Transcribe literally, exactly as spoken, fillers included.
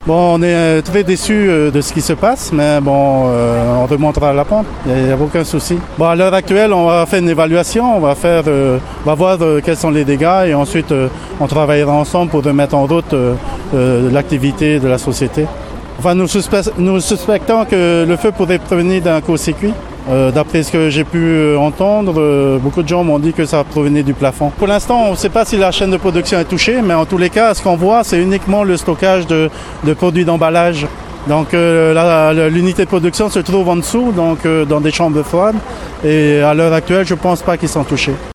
Bon, on est très déçus de ce qui se passe, mais bon, euh, on remontera à la pente, il n'y a, a aucun souci. Bon, à l'heure actuelle, on va faire une évaluation, on va faire, euh, on va voir euh, quels sont les dégâts et ensuite euh, on travaillera ensemble pour remettre en route euh, euh, l'activité de la société. Enfin, nous, suspe- nous suspectons que le feu pourrait provenir d'un court-circuit. Euh, d'après ce que j'ai pu euh, entendre, euh, beaucoup de gens m'ont dit que ça provenait du plafond. Pour l'instant, on ne sait pas si la chaîne de production est touchée, mais en tous les cas, ce qu'on voit, c'est uniquement le stockage de, de produits d'emballage. Donc euh, la, la, l'unité de production se trouve en dessous, donc euh, dans des chambres froides. Et à l'heure actuelle, je ne pense pas qu'ils sont touchés.